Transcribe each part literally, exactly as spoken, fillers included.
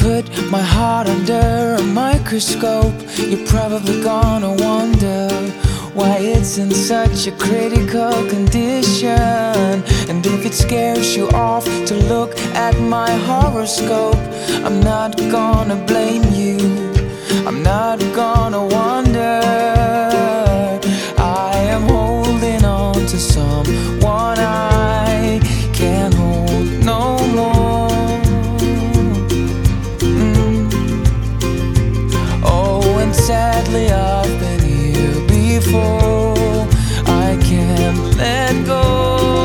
put my heart under a microscope, you're probably gonna wonder why it's in such a critical condition. And if it scares you off to look at my horoscope, I'm not gonna blame you, I'm not gonna wonder. I am holding on to someone I can't hold no more. mm. Oh, and sadly I've been here before, I can't let go.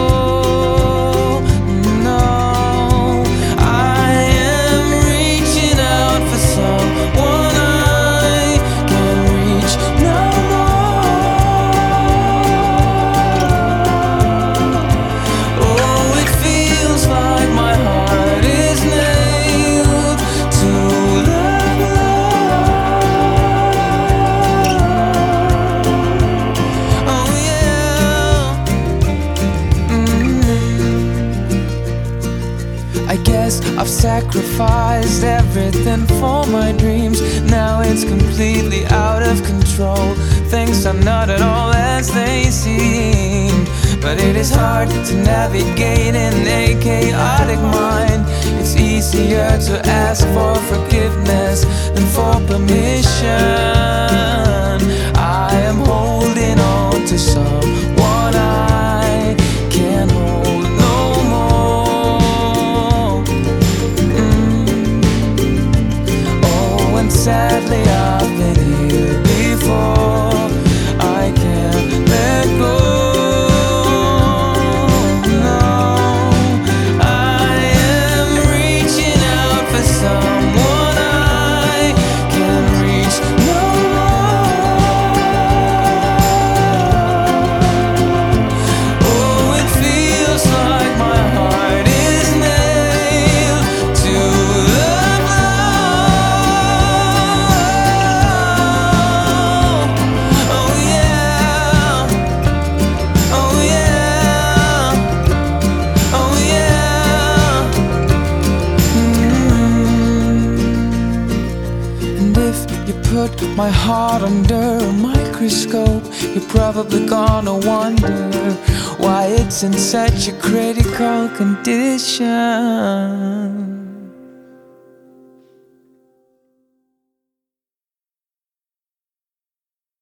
I guess I've sacrificed everything for my dreams. Now it's completely out of control. Things are not at all as they seem, but it is hard to navigate in a chaotic mind. It's easier to ask for forgiveness than for permission. I am holding on to someone I can't hold no more. Sadly, I've been here before, I can't let go. No, I am reaching out for someone I can't reach no more. Oh, it feels like my heart is nailed to the put my heart under a microscope, you're probably gonna wonder why it's in such a critical condition.